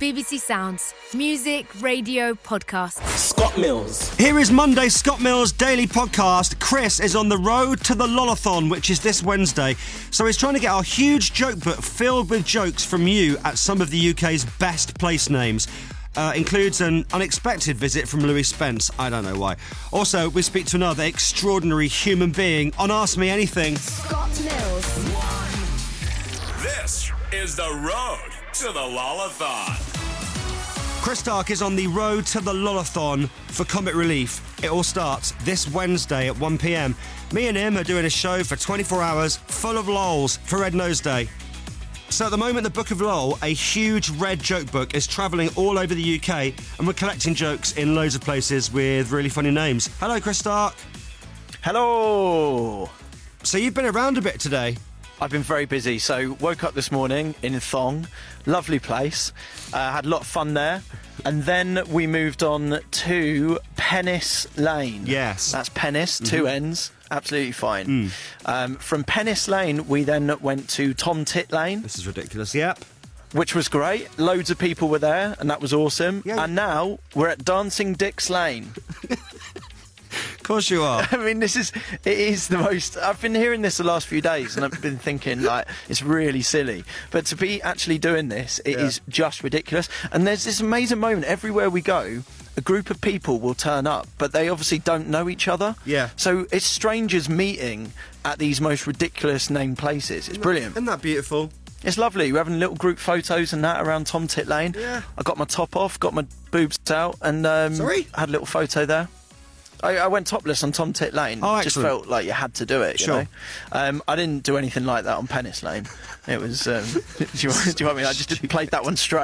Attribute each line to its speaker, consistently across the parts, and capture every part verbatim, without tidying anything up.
Speaker 1: B B C Sounds. Music, radio, podcast.
Speaker 2: Scott Mills.
Speaker 3: Here is Monday Scott Mills' daily podcast. Chris is on the road to the Lolathon, which is this Wednesday. So he's trying to get our huge joke book filled with jokes from you at some of the U K's best place names. Uh, includes an unexpected visit from Louis Spence. I don't know why. Also, we speak to another extraordinary human being on Ask Me Anything.
Speaker 1: Scott Mills.
Speaker 4: This is the road to the Lolathon.
Speaker 3: Chris Stark is on the road to the Lolathon for Comic Relief. It all starts this Wednesday at one p.m. Me and him are doing a show for twenty-four hours full of lols for Red Nose Day. So at the moment, the Book of Lol, a huge red joke book, is travelling all over the U K, and we're collecting jokes in loads of places with really funny names. Hello, Chris Stark.
Speaker 5: Hello.
Speaker 3: So you've been around a bit today.
Speaker 5: I've been very busy. So woke up this morning in Thong, lovely place. Uh, had a lot of fun there, and then we moved on to Pennis Lane.
Speaker 3: Yes,
Speaker 5: that's Pennis, mm-hmm. two N's. Absolutely fine.
Speaker 3: Mm.
Speaker 5: Um, from Pennis Lane, we then went to Tom Tit Lane.
Speaker 3: This is ridiculous. Yep.
Speaker 5: Which was great. Loads of people were there, and that was awesome.
Speaker 3: Yeah.
Speaker 5: And now we're at Dancing Dick's Lane.
Speaker 3: Of course you are.
Speaker 5: I mean, this is, it is the most, I've been hearing this the last few days and I've been thinking, like, it's really silly. But to be actually doing this, it
Speaker 3: yeah.
Speaker 5: is just ridiculous. And there's this amazing moment everywhere we go, a group of people will turn up, but they obviously don't know each other.
Speaker 3: Yeah.
Speaker 5: So it's strangers meeting at these most ridiculous named places. It's brilliant.
Speaker 3: Isn't that beautiful?
Speaker 5: It's lovely. We're having little group photos and that around Tom Tit Lane.
Speaker 3: Yeah.
Speaker 5: I got my top off, got my boobs out, and um,
Speaker 3: Sorry?
Speaker 5: had a little photo there. I, I went topless on Tom Tit Lane.
Speaker 3: Oh,
Speaker 5: just
Speaker 3: excellent.
Speaker 5: felt like you had to do it. You
Speaker 3: Sure.
Speaker 5: know? Um, I didn't do anything like that on Pennis Lane. It was. Um, do, you want, do you want me? I just played that one straight.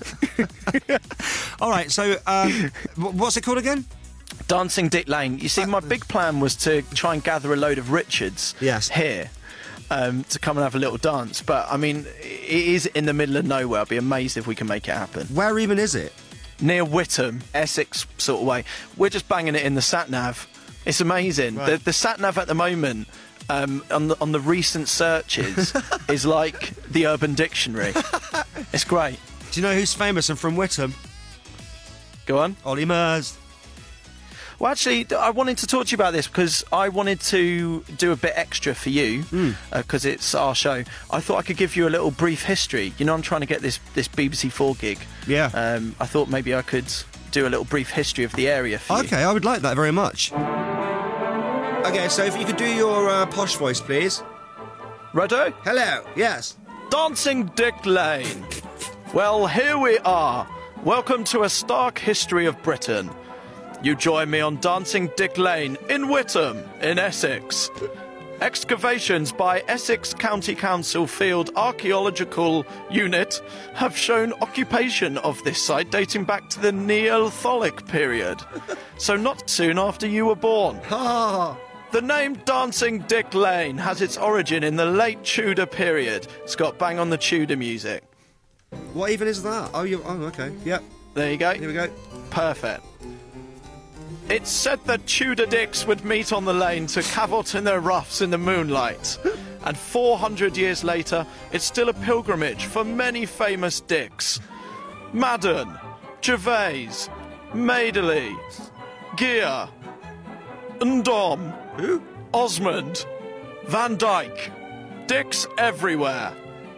Speaker 3: All right. So, um, what's it called again?
Speaker 5: Dancing Dick Lane. You see, my big plan was to try and gather a load of Richards.
Speaker 3: Yes.
Speaker 5: Here. Um, to come and have a little dance. But I mean, it is in the middle of nowhere. I'd be amazed if we can make it happen.
Speaker 3: Where even is it?
Speaker 5: Near Whittam, Essex sort of way. We're just banging it in the sat-nav. It's amazing.
Speaker 3: Right.
Speaker 5: The, the sat-nav at the moment, um, on, the, on the recent searches, is like the Urban Dictionary. It's great.
Speaker 3: Do you know who's famous and from Whittam?
Speaker 5: Go on.
Speaker 3: Ollie Murs.
Speaker 5: Well, actually, I wanted to talk to you about this because I wanted to do a bit extra for you because mm. uh, it's our show. I thought I could give you a little brief history. You know, I'm trying to get this, this B B C four gig.
Speaker 3: Yeah.
Speaker 5: Um, I thought maybe I could do a little brief history of the area for you.
Speaker 3: Okay, I would like that very much. Okay, so if you could do your uh, posh voice, please.
Speaker 5: Righto?
Speaker 3: Hello, yes.
Speaker 5: Dancing Dick Lane. Well, here we are. Welcome to a stark history of Britain. You join me on Dancing Dick Lane in Whittam, in Essex. Excavations by Essex County Council Field Archaeological Unit have shown occupation of this site dating back to the Neolithic period, so not soon after you were born. The name Dancing Dick Lane has its origin in the late Tudor period. It's got bang on the Tudor music.
Speaker 3: What even is that? Oh, you. Oh, okay. Yep.
Speaker 5: There you go.
Speaker 3: Here we go.
Speaker 5: Perfect. It's said that Tudor dicks would meet on the lane to cavort in their ruffs in the moonlight. And four hundred years later, it's still a pilgrimage for many famous dicks. Madden, Gervais, Madeley, Gear, Ndom,
Speaker 3: Who?
Speaker 5: Osmond, Van Dyke. Dicks everywhere.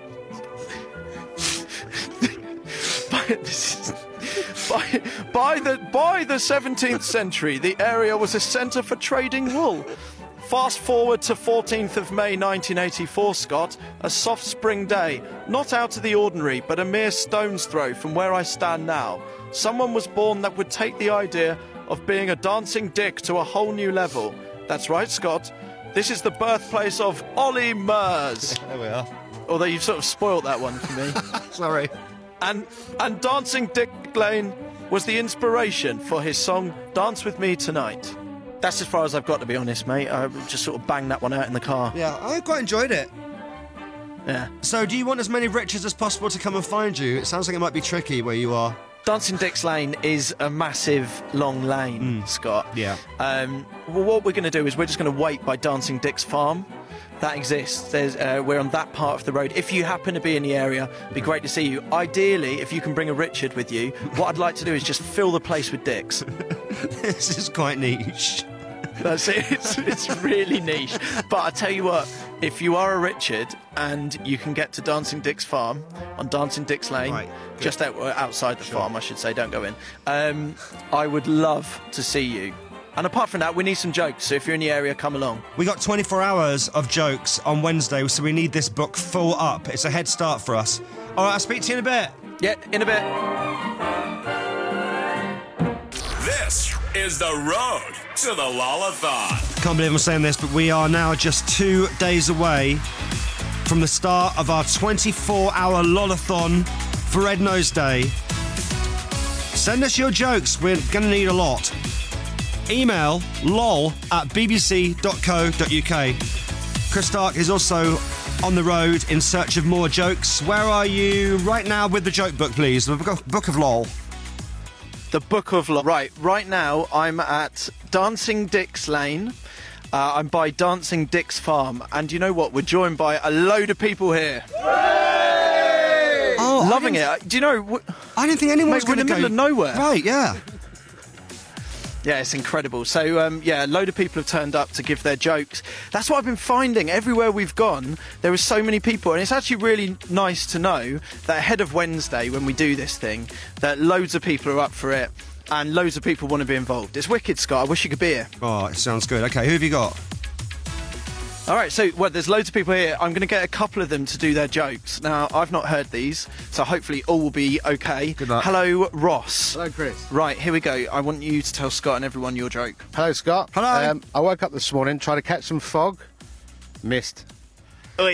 Speaker 5: This is... By, by the by the seventeenth century, the area was a centre for trading wool. Fast forward to fourteenth of May nineteen eighty-four, Scott, a soft spring day, not out of the ordinary, but a mere stone's throw from where I stand now. Someone was born that would take the idea of being a dancing dick to a whole new level. That's right, Scott. This is the birthplace of Ollie Murs.
Speaker 3: There we are.
Speaker 5: Although you've sort of spoilt that one for me.
Speaker 3: Sorry.
Speaker 5: And and Dancing Dick Lane was the inspiration for his song Dance With Me Tonight. That's as far as I've got, to be honest, mate. I just sort of banged that one out in the car.
Speaker 3: Yeah, I quite enjoyed it.
Speaker 5: Yeah.
Speaker 3: So, do you want as many Richards as possible to come and find you? It sounds like it might be tricky where you are.
Speaker 5: Dancing Dick's Lane is a massive, long lane,
Speaker 3: Mm.
Speaker 5: Scott.
Speaker 3: Yeah.
Speaker 5: Um, well, what we're going to do is we're just going to wait by Dancing Dick's farm. that exists. There's, uh, we're on that part of the road. If you happen to be in the area, it'd be great to see you. Ideally, if you can bring a Richard with you, what I'd like to do is just fill the place with dicks.
Speaker 3: This is quite niche.
Speaker 5: That's it. It's, it's really niche. But I tell you what, if you are a Richard and you can get to Dancing Dick's farm on Dancing Dick's Lane,
Speaker 3: right,
Speaker 5: just out, outside the sure. farm, I should say, don't go in, um, I would love to see you. And apart from that, we need some jokes, so if you're in the area, come along.
Speaker 3: We got twenty-four hours of jokes on Wednesday, so we need this book full up. It's a head start for us. All right, I'll speak to you in a bit.
Speaker 5: Yeah, in a bit.
Speaker 4: This is the road to the Lullathon.
Speaker 3: Can't believe I'm saying this, but we are now just two days away from the start of our twenty-four hour Lullathon for Red Nose Day. Send us your jokes. We're going to need a lot. Email lol at bbc dot co dot uk. Chris Stark is also on the road in search of more jokes. Where are you right now with the joke book, please? The book of, book of lol.
Speaker 5: The Book of Lol. Right, right now I'm at Dancing Dick's Lane. Uh, I'm by Dancing Dick's Farm. And you know what? We're joined by a load of people here.
Speaker 3: Hey! Oh,
Speaker 5: loving it. Do you know... W-
Speaker 3: I didn't think anyone was
Speaker 5: going to go...
Speaker 3: We're in
Speaker 5: the middle of nowhere.
Speaker 3: Right, yeah.
Speaker 5: Yeah, it's incredible. So, um, yeah, a load of people have turned up to give their jokes. That's what I've been finding. Everywhere we've gone, there are so many people. And it's actually really nice to know that ahead of Wednesday, when we do this thing, that loads of people are up for it and loads of people want to be involved. It's wicked, Scott. I wish you could be here.
Speaker 3: Oh, it sounds good. OK, who have you got?
Speaker 5: All right, so, well, there's loads of people here. I'm going to get a couple of them to do their jokes. Now, I've not heard these, so hopefully all will be OK.
Speaker 3: Good luck.
Speaker 5: Hello, Ross.
Speaker 2: Hello, Chris.
Speaker 5: Right, here we go. I want you to tell Scott and everyone your joke.
Speaker 2: Hello, Scott.
Speaker 3: Hello.
Speaker 2: Um, I woke up this morning, tried to catch some fog. Missed.
Speaker 5: Oi.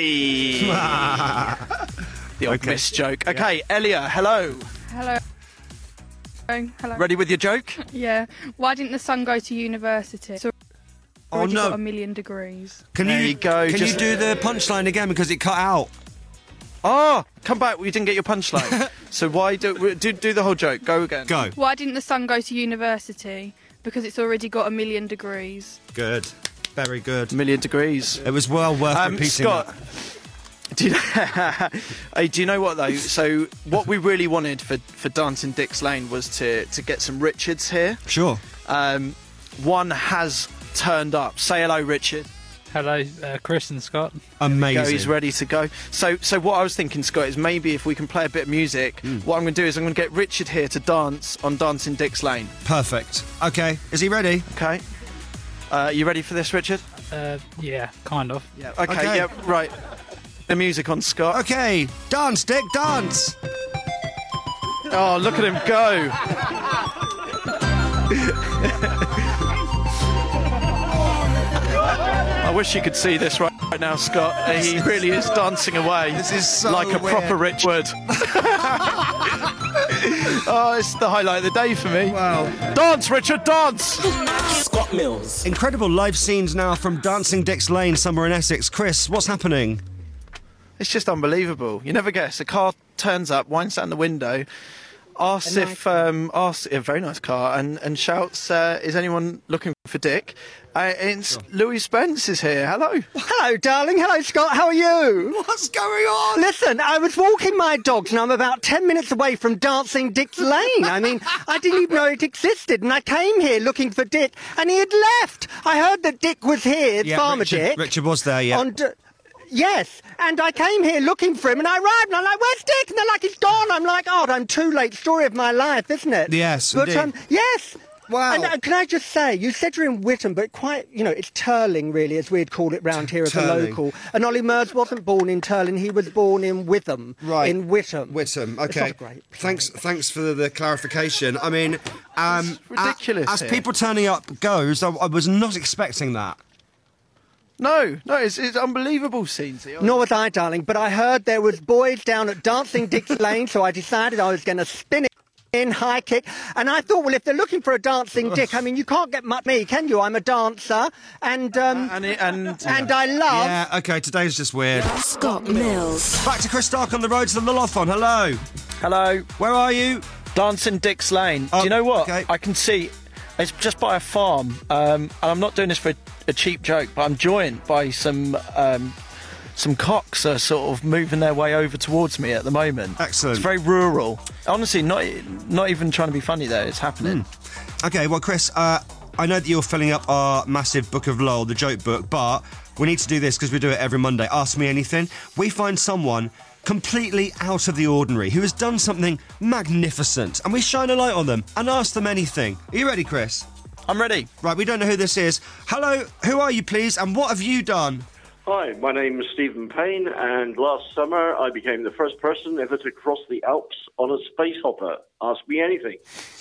Speaker 5: The old
Speaker 3: Okay.
Speaker 5: miss joke. OK, Elia, hello.
Speaker 6: Hello. Hello.
Speaker 5: Ready with your joke?
Speaker 6: Yeah. Why didn't the sun go to university? So
Speaker 3: Oh,
Speaker 6: already
Speaker 3: no.
Speaker 6: got a million degrees.
Speaker 3: Can
Speaker 5: There
Speaker 3: you,
Speaker 5: you go,
Speaker 3: Can
Speaker 5: just-
Speaker 3: you do the punchline again because it cut out?
Speaker 5: Oh, come back. We didn't get your punchline. So why do, do do the whole joke? Go again.
Speaker 3: Go.
Speaker 6: Why didn't the sun go to university? Because it's already got a million degrees.
Speaker 3: Good. Very good.
Speaker 5: A million degrees.
Speaker 3: It was well worth
Speaker 5: Um,
Speaker 3: repeating.
Speaker 5: Scott,
Speaker 3: that.
Speaker 5: do you, hey, do you know what though? So what we really wanted for, for Dancing Dick's Lane was to, to get some Richards here.
Speaker 3: Sure.
Speaker 5: Um, one has turned up. Say hello, Richard.
Speaker 7: Hello, uh, Chris and Scott.
Speaker 3: Amazing.
Speaker 5: Go, he's ready to go. So, so what I was thinking, Scott, is maybe if we can play a bit of music,
Speaker 3: Mm.
Speaker 5: what I'm going to do is I'm going to get Richard here to dance on Dancing Dick's Lane.
Speaker 3: Perfect. OK, is he ready?
Speaker 5: Okay. Uh, you ready for this, Richard?
Speaker 7: Uh, yeah, kind of.
Speaker 5: Yeah. Okay,
Speaker 3: Okay.
Speaker 5: yeah, right. The music on, Scott.
Speaker 3: OK, dance, Dick, dance.
Speaker 5: Oh, look at him go. I wish you could see this right, right now, Scott. Uh, he really is dancing away.
Speaker 3: This is so
Speaker 5: like a
Speaker 3: weird.
Speaker 5: proper Richard. Oh, it's the highlight of the day for me.
Speaker 3: Wow.
Speaker 5: Dance, Richard, dance!
Speaker 8: Scott Mills.
Speaker 3: Incredible live scenes now from Dancing Dick's Lane somewhere in Essex. Chris, what's happening?
Speaker 5: It's just unbelievable. You never guess. A car turns up, winds down the window, asks if um, asks a very nice car, and and shouts, uh, "Is anyone looking for Dick?" Uh, it's Louis Spence is here. Hello.
Speaker 9: Hello, darling. Hello, Scott. How are you?
Speaker 3: What's going on?
Speaker 9: Listen, I was walking my dogs and I'm about ten minutes away from Dancing Dick's Lane. I mean, I didn't even know it existed, and I came here looking for Dick, and he had left. I heard that Dick was here,
Speaker 3: Yeah,
Speaker 9: Farmer
Speaker 3: Richard,
Speaker 9: Dick.
Speaker 3: Richard was there, yeah.
Speaker 9: On d- yes, and I came here looking for him, and I arrived, and I'm like, "Where's Dick?" And they're like, "He's gone." I'm like, "Oh, I'm too late." Story of my life, isn't it?
Speaker 3: Yes,
Speaker 9: but
Speaker 3: indeed.
Speaker 9: um, yes.
Speaker 3: Wow.
Speaker 9: And uh, can I just say, you said you're in Whittam, but quite, you know, it's Turling, really, as we'd call it round here as a
Speaker 3: Turling.
Speaker 9: local. And Ollie Mers wasn't born in Turling, he was born in Witham.
Speaker 3: Right.
Speaker 9: In Whittam.
Speaker 3: Whittam,
Speaker 9: It's
Speaker 3: okay.
Speaker 9: not great.
Speaker 3: Thanks, thanks for the clarification. I mean, um,
Speaker 5: ridiculous
Speaker 3: a- As
Speaker 5: here.
Speaker 3: people turning up goes, I, I was not expecting that.
Speaker 5: No, no, it's, it's unbelievable scenes here.
Speaker 9: Nor was I, darling, but I heard there was boys down at Dancing Dick's Lane, so I decided I was going to spin it in high kick. And I thought, well, if they're looking for a dancing dick, I mean, you can't get much me, can you? I'm a dancer, and um,
Speaker 5: and it, and
Speaker 9: and I love.
Speaker 3: Yeah, okay, today's just weird.
Speaker 1: Scott Mills.
Speaker 3: Back to Chris Stark on the road to the Lullathon. Hello.
Speaker 5: hello,
Speaker 3: Where are you?
Speaker 5: Dancing Dick's Lane.
Speaker 3: Oh,
Speaker 5: Do you know what?
Speaker 3: okay.
Speaker 5: I can see it's just by a farm, um, and I'm not doing this for a cheap joke, but I'm joined by some um, some cocks are sort of moving their way over towards me at the moment.
Speaker 3: Excellent.
Speaker 5: It's very rural. Honestly, not not even trying to be funny there. It's happening.
Speaker 3: Mm. Okay, well, Chris, uh, I know that you're filling up our massive book of Lol, the joke book, but we need to do this because we do it every Monday. Ask Me Anything. We find someone completely out of the ordinary who has done something magnificent, and we shine a light on them and ask them anything. Are you ready, Chris?
Speaker 5: I'm ready.
Speaker 3: Right, we don't know who this is. Hello, who are you, please, and what have you done?
Speaker 10: Hi, my name is Stephen Payne, and last summer I became the first person ever to cross the Alps on a space hopper. Ask me anything.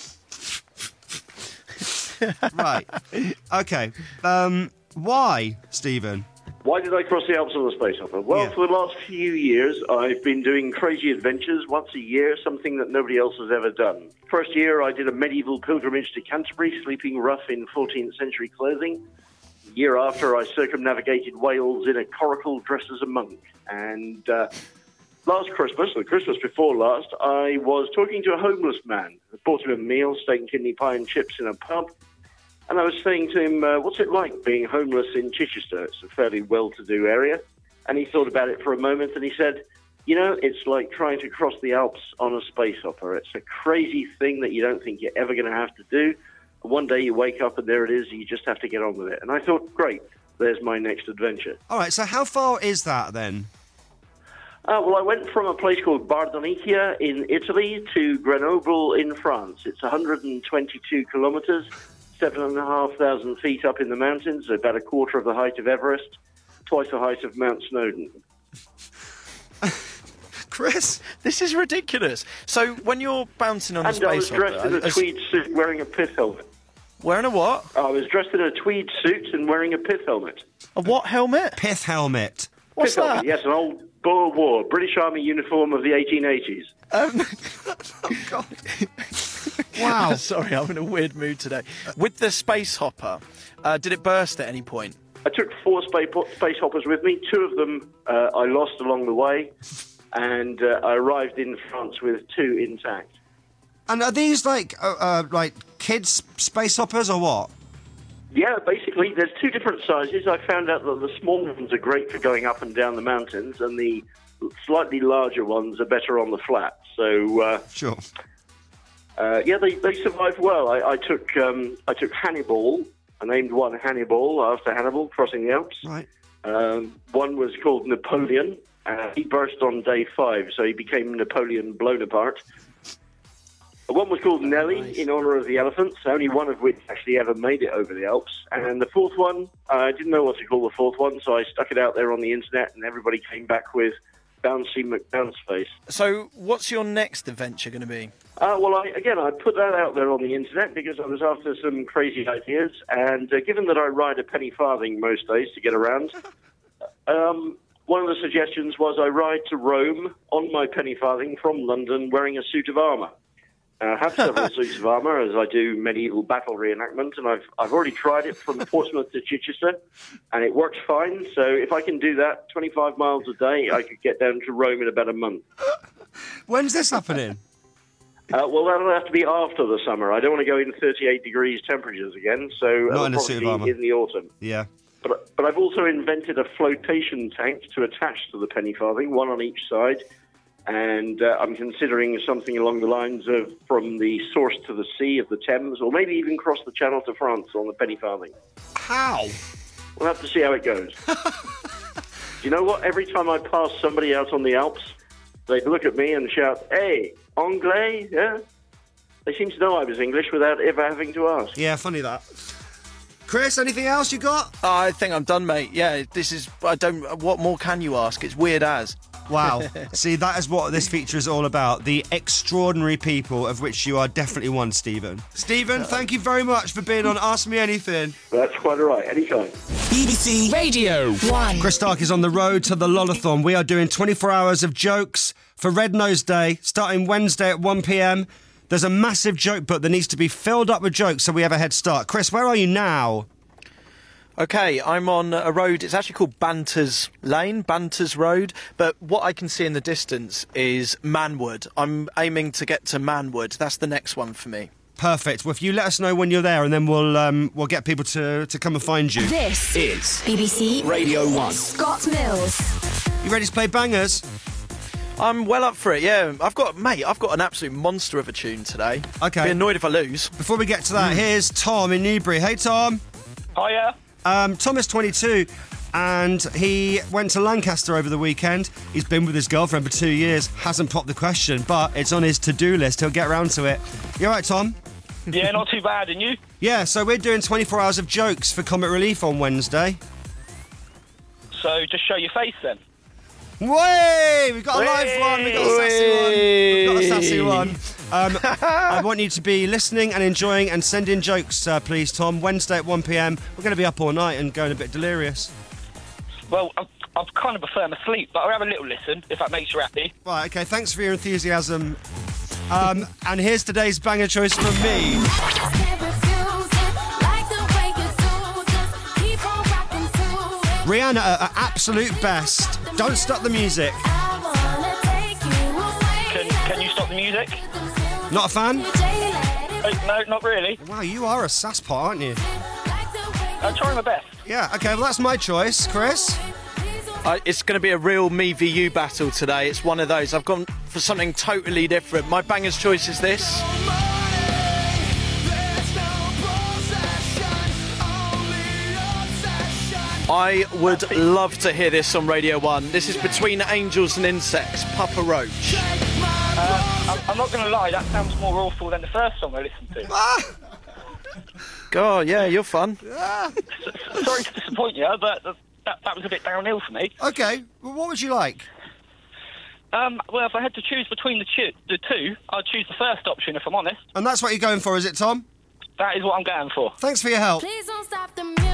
Speaker 3: Right. Okay. Um, why, Stephen?
Speaker 10: Why did I cross the Alps on a space hopper? Well,
Speaker 3: Yeah.
Speaker 10: for the last few years, I've been doing crazy adventures once a year, something that nobody else has ever done. First year, I did a medieval pilgrimage to Canterbury, sleeping rough in fourteenth century clothing. The year after, I circumnavigated Wales in a coracle dressed as a monk. And uh, last Christmas, or the Christmas before last, I was talking to a homeless man. I bought him a meal, steak and kidney pie and chips in a pub. And I was saying to him, uh, what's it like being homeless in Chichester? It's a fairly well-to-do area. And he thought about it for a moment and he said, you know, it's like trying to cross the Alps on a space hopper. It's a crazy thing that you don't think you're ever going to have to do. And one day you wake up and there it is, you just have to get on with it. And I thought, great, there's my next adventure.
Speaker 3: All right, so how far is that then?
Speaker 10: Uh, well, I went from a place called Bardonecchia in Italy to Grenoble in France. It's one hundred twenty-two kilometres. Seven and a half thousand feet up in the mountains, about a quarter of the height of Everest, twice the height of Mount Snowdon.
Speaker 3: Chris?
Speaker 5: This is ridiculous. So when you're bouncing on
Speaker 10: and
Speaker 5: a
Speaker 10: I was
Speaker 5: space
Speaker 10: dressed
Speaker 5: hopper...
Speaker 10: in a
Speaker 5: as-
Speaker 10: tweed suit wearing a pith helmet.
Speaker 5: Wearing a what?
Speaker 10: I was dressed in a tweed suit and wearing a pith helmet.
Speaker 5: A what helmet?
Speaker 3: Pith helmet.
Speaker 5: What's
Speaker 10: pith
Speaker 5: that?
Speaker 10: Helmet, yes, an old Boer War, British Army uniform of the eighteen eighties.
Speaker 5: Um,
Speaker 3: Oh, God. Wow.
Speaker 5: Sorry, I'm in a weird mood today. With the space hopper, uh, did it burst at any point?
Speaker 10: I took four space, space hoppers with me. Two of them uh, I lost along the way, and uh, I arrived in France with two intact.
Speaker 3: And are these like uh, uh, like kids space hoppers or what?
Speaker 10: Yeah, basically, there's two different sizes. I found out that the small ones are great for going up and down the mountains, and the slightly larger ones are better on the flat. So, uh,
Speaker 3: Sure.
Speaker 10: uh, yeah, they, they survived well. I, I took um, I took Hannibal. I named one Hannibal after Hannibal crossing the Alps.
Speaker 3: Right.
Speaker 10: Um, one was called Napoleon. Uh, he burst on day five, so he became Napoleon Bonaparte. One was called Nelly,
Speaker 5: Nice.
Speaker 10: in honour of the elephants, only one of which actually ever made it over the Alps. And the fourth one, I didn't know what to call the fourth one, so I stuck it out there on the internet, and everybody came back with Bouncy McBounceface.
Speaker 5: So what's your next adventure going to be?
Speaker 10: Uh, well, I, again, I put that out there on the internet because I was after some crazy ideas, and uh, given that I ride a penny farthing most days to get around, um, one of the suggestions was I ride to Rome on my penny farthing from London wearing a suit of armour. Uh, I have several suits of armour as I do medieval battle reenactment, and I've I've already tried it from Portsmouth to Chichester, and it works fine. So if I can do that twenty-five miles a day, I could get down to Rome in about a month.
Speaker 3: When's this happening?
Speaker 10: Uh, well, that'll have to be after the summer. I don't want to go in thirty-eight degrees temperatures again, so
Speaker 3: Not
Speaker 10: it'll
Speaker 3: in a
Speaker 10: probably
Speaker 3: suit of
Speaker 10: be
Speaker 3: armour.
Speaker 10: in the autumn.
Speaker 3: Yeah.
Speaker 10: But, but I've also invented a flotation tank to attach to the penny farthing, one on each side, and uh, I'm considering something along the lines of from the source to the sea of the Thames, or maybe even cross the Channel to France on the penny farthing.
Speaker 3: How?
Speaker 10: We'll have to see how it goes. You know what? Every time I pass somebody out on the Alps, they look at me and shout, "Hey, Anglais?" Yeah? They seem to know I was English without ever having to ask.
Speaker 3: Yeah, funny that. Chris, anything else you got?
Speaker 5: Oh, I think I'm done, mate. Yeah, this is... I don't... What more can you ask? It's weird as.
Speaker 3: Wow. See, that is what this feature is all about. The extraordinary people, of which you are definitely one, Stephen. Stephen, thank you very much for being on Ask Me Anything.
Speaker 10: That's quite all right. Anytime.
Speaker 8: B B C Radio
Speaker 1: One.
Speaker 3: Chris Stark is on the road to the Lolathon. We are doing twenty-four hours of jokes for Red Nose Day, starting Wednesday at one p.m. There's a massive joke book that needs to be filled up with jokes so we have a head start. Chris, where are you now?
Speaker 5: Okay, I'm on a road, it's actually called Banters Lane, Banters Road, but what I can see in the distance is Manwood. I'm aiming to get to Manwood, that's the next one for me.
Speaker 3: Perfect. Well, if you let us know when you're there, and then we'll um, we'll get people to, to come and find you.
Speaker 8: This is
Speaker 1: B B C
Speaker 8: Radio one.
Speaker 1: Scott Mills.
Speaker 3: You ready to play bangers?
Speaker 5: I'm well up for it, yeah. I've got, mate, I've got an absolute monster of a tune today.
Speaker 3: Okay.
Speaker 5: Be annoyed if I lose.
Speaker 3: Before we get to that, mm. here's Tom in Newbury. Hey, Tom.
Speaker 11: Hiya.
Speaker 3: Um, Tom is twenty-two, and he went to Lancaster over the weekend. He's been with his girlfriend for two years. Hasn't popped the question, but it's on his to-do list. He'll get around to it. You all right, Tom?
Speaker 11: Yeah, not too bad, and you?
Speaker 3: Yeah, so we're doing twenty-four hours of jokes for Comic Relief on Wednesday.
Speaker 11: So just show your face then.
Speaker 3: Way! We've got a live one, we've got a sassy one. We've got a sassy one. Um, I want you to be listening and enjoying and send in jokes, uh, please, Tom. Wednesday at one p.m. We're going to be up all night and going a bit delirious.
Speaker 11: Well, I, I kind of prefer I'm asleep, but I'll have a little listen, if that makes you happy.
Speaker 3: Right, OK, thanks for your enthusiasm. Um, and here's today's banger choice from me. Rihanna at her absolute best. Don't stop the music.
Speaker 11: Can, can you stop the music?
Speaker 3: Not a fan?
Speaker 11: Uh, no, not really.
Speaker 3: Wow, you are a sasspot, aren't you?
Speaker 11: I'm trying my best.
Speaker 3: Yeah, OK, well, that's my choice. Chris?
Speaker 5: Uh, it's going to be a real me v you battle today. It's one of those. I've gone for something totally different. My banger's choice is this. I would love to hear this on Radio one. This is Between Angels and Insects, Papa Roach.
Speaker 11: Uh, I'm not going to lie, that sounds more awful than the first song I listened to.
Speaker 5: God, yeah, you're fun.
Speaker 11: Sorry to disappoint you, but that, that was a bit downhill for me.
Speaker 3: OK, well, what would you like?
Speaker 11: Um, well, if I had to choose between the, two, the two, I'd choose the first option, if I'm honest.
Speaker 3: And that's what you're going for, is it, Tom?
Speaker 11: That is what I'm going for.
Speaker 3: Thanks for your help.
Speaker 1: Please don't stop the music.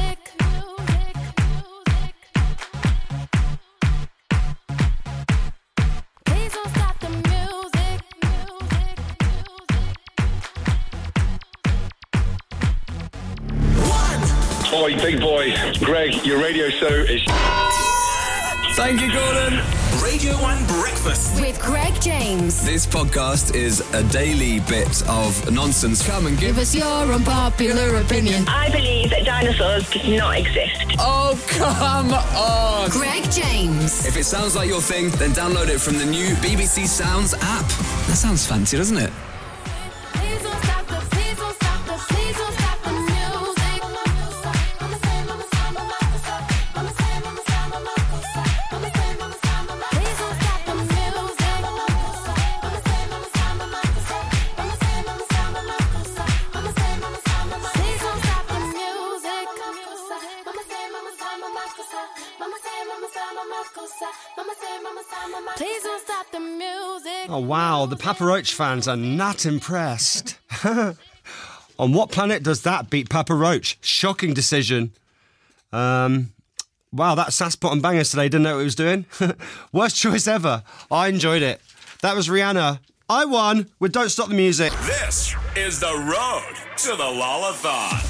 Speaker 12: Oi, big boy. Greg, your radio show is...
Speaker 8: Thank you, Gordon. Radio one Breakfast
Speaker 1: with Greg James.
Speaker 13: This podcast is a daily bit of nonsense. Come and give,
Speaker 1: give us your unpopular opinion.
Speaker 14: I believe that dinosaurs did not exist.
Speaker 13: Oh, come on.
Speaker 1: Greg James.
Speaker 13: If it sounds like your thing, then download it from the new B B C Sounds app. That sounds fancy, doesn't it?
Speaker 3: Oh, wow, the Papa Roach fans are not impressed. On what planet does that beat Papa Roach? Shocking decision. Um, wow, that Sasspot and Bangers today, didn't know what he was doing. Worst choice ever. I enjoyed it. That was Rihanna. I won with Don't Stop the Music.
Speaker 4: This is the road to the Lollathon.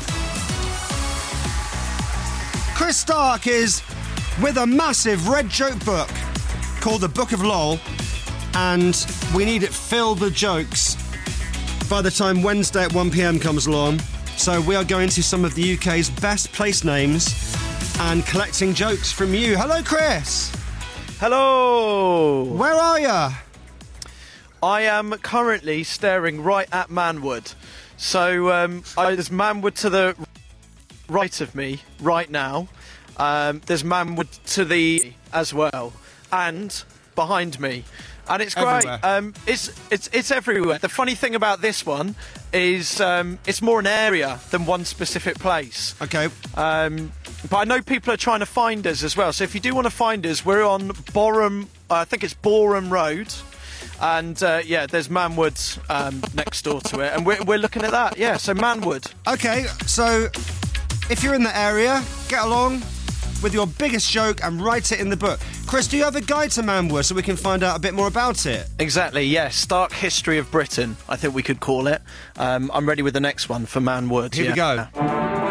Speaker 3: Chris Stark is with a massive red joke book called The Book of Lol, and we need it filled with jokes by the time Wednesday at one p.m. comes along. So we are going to some of the U K's best place names and collecting jokes from you. Hello, Chris.
Speaker 5: Hello.
Speaker 3: Where are you?
Speaker 5: I am currently staring right at Manwood. So um, I, there's Manwood to the right of me right now. Um, there's Manwood to the as well, and behind me. And it's great. Um, it's it's it's everywhere. The funny thing about this one is um, it's more an area than one specific place.
Speaker 3: Okay.
Speaker 5: Um, but I know people are trying to find us as well. So if you do want to find us, we're on Boreham. Uh, I think it's Boreham Road, and uh, yeah, there's Manwood um, next door to it, and we're we're looking at that. Yeah. So Manwood.
Speaker 3: Okay. So if you're in the area, get along with your biggest joke and write it in the book. Chris, do you have a guide to Manwood so we can find out a bit more about it?
Speaker 5: Exactly, yes. Stark History of Britain, I think we could call it. Um, I'm ready with the next one for Manwood.
Speaker 3: Here
Speaker 5: yeah.
Speaker 3: we go.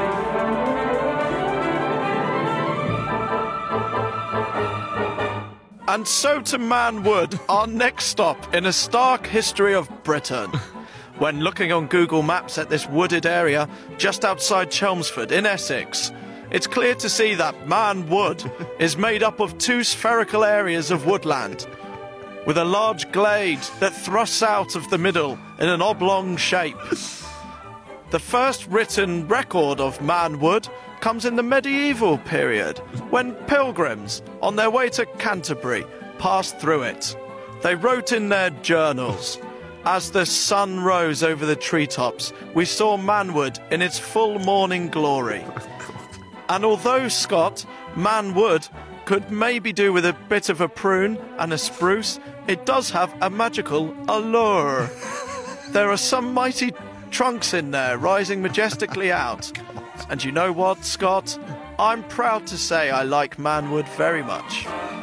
Speaker 5: And so to Manwood, our next stop in a stark history of Britain. when looking on Google Maps at this wooded area just outside Chelmsford in Essex, it's clear to see that Man Wood is made up of two spherical areas of woodland, with a large glade that thrusts out of the middle in an oblong shape. The first written record of Man Wood comes in the medieval period, when pilgrims, on their way to Canterbury, passed through it. They wrote in their journals, "As the sun rose over the treetops, we saw Manwood in its full morning glory." And although, Scott, Manwood could maybe do with a bit of a prune and a spruce, it does have a magical allure. There are some mighty trunks in there rising majestically out. And you know what, Scott? I'm proud to say I like Manwood very much.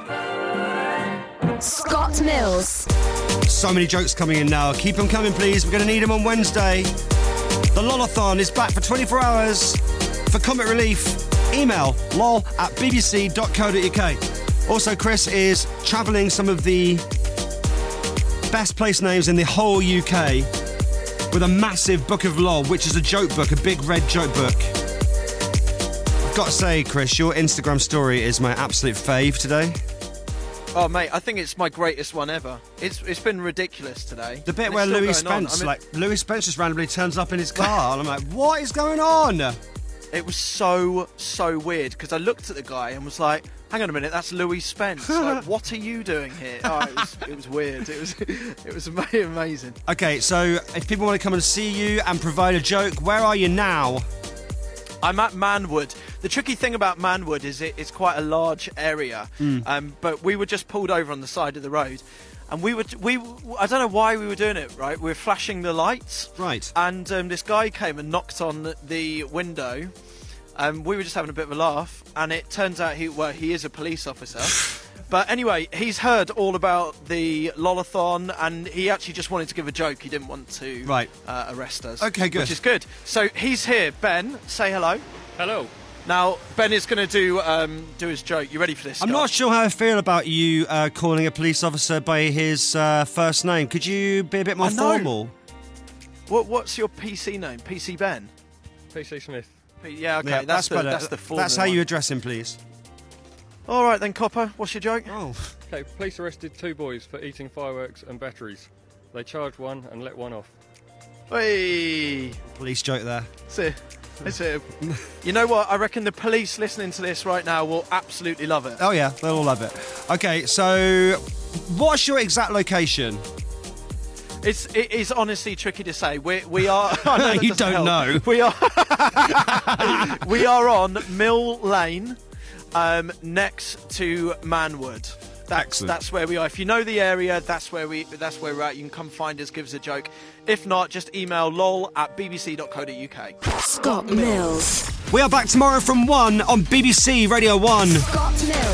Speaker 1: Scott Mills.
Speaker 3: So many jokes coming in now. Keep them coming, please. We're going to need them on Wednesday. The Lolathon is back for twenty-four hours. For comic relief, email lol at bbc dot co dot uk. Also, Chris is travelling some of the best place names in the whole U K with a massive book of lol, which is a joke book, a big red joke book. I've got to say, Chris, your Instagram story is my absolute fave today.
Speaker 5: Oh, mate, I think it's my greatest one ever. It's It's been ridiculous today.
Speaker 3: The bit
Speaker 5: And
Speaker 3: where
Speaker 5: it's still
Speaker 3: Louis
Speaker 5: going on.
Speaker 3: Spence,
Speaker 5: I mean,
Speaker 3: like, Louis Spence just randomly turns up in his car, and I'm like, what is going on?
Speaker 5: It was so, so weird, because I looked at the guy and was like, hang on a minute, that's Louis Spence. Like, what are you doing here? Oh, it was, it was weird. It was, it was ama- amazing.
Speaker 3: Okay, so if people want to come and see you and provide a joke, where are you now?
Speaker 5: I'm at Manwood. The tricky thing about Manwood is it, it's quite a large area,
Speaker 3: Mm.
Speaker 5: um, but we were just pulled over on the side of the road, and we were we I don't know why we were doing it. Right, we were flashing the lights.
Speaker 3: Right.
Speaker 5: And um, this guy came and knocked on the, the window, and we were just having a bit of a laugh. And it turns out he well he is a police officer. But anyway, he's heard all about the Lolathon, and he actually just wanted to give a joke. He didn't want to
Speaker 3: right.
Speaker 5: uh, arrest us.
Speaker 3: Okay, good.
Speaker 5: Which is good. So he's here. Ben, say hello.
Speaker 15: Hello.
Speaker 5: Now, Ben is going to do um, do his joke. You ready for this,
Speaker 3: I'm
Speaker 5: Scott?
Speaker 3: not sure how I feel about you uh, calling a police officer by his uh, first name. Could you be a bit more
Speaker 5: I know.
Speaker 3: formal?
Speaker 5: What, what's your P C name? P C Ben?
Speaker 15: P C Smith.
Speaker 5: P- yeah, okay,
Speaker 3: Yeah,
Speaker 5: that's,
Speaker 3: that's
Speaker 5: the,
Speaker 3: better.
Speaker 5: that's the full
Speaker 3: That's how
Speaker 5: one.
Speaker 3: you address him, please.
Speaker 5: All right then, Copper, what's your joke?
Speaker 3: Oh.
Speaker 15: Okay, police arrested two boys for eating fireworks and batteries. They charged one and let one off.
Speaker 5: Hey.
Speaker 3: Police joke there.
Speaker 5: That's it. That's it. You know what? I reckon the police listening to this right now will absolutely love it.
Speaker 3: Oh yeah, they'll all love it. Okay, so what's your exact location?
Speaker 5: It's it is honestly tricky to say. We we are. I know that
Speaker 3: You
Speaker 5: doesn't
Speaker 3: don't
Speaker 5: help.
Speaker 3: know.
Speaker 5: We are. We are on Mill Lane, um, next to Manwood. That's
Speaker 3: Excellent.
Speaker 5: that's where we are. If you know the area, that's where we that's where we're at. You can come find us, give us a joke. If not, just email lol at bbc dot co dot uk.
Speaker 1: Scott Mills.
Speaker 3: We are back tomorrow from one on B B C Radio one.
Speaker 1: Scott Mills.